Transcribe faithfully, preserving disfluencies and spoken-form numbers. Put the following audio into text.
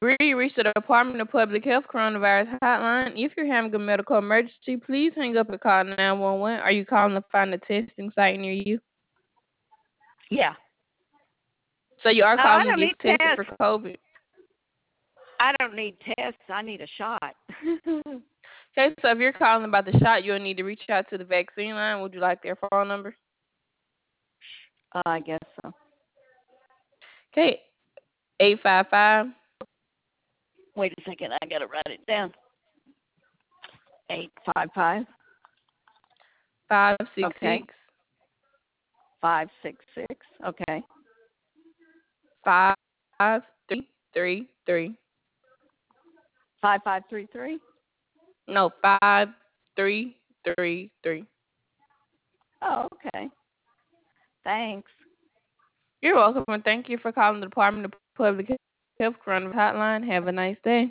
You reached the Department of Public Health Coronavirus Hotline. If you're having a medical emergency, please hang up and call nine one one. Are you calling to find a testing site near you? Yeah. So you are No, I calling to don't get need tested tests. for COVID? I don't need tests. I need a shot. Okay, so if you're calling about the shot, you'll need to reach out to the vaccine line. Would you like their phone number? uh, I guess so. Okay, eight five five. Wait a second. I got to write it down. eight five five. five six Okay. six. five six six. Okay. five three three three. five five three three. No, five three three three. Oh, okay. Thanks. You're welcome, and thank you for calling the Department of Public Health Coronavirus Hotline. Have a nice day.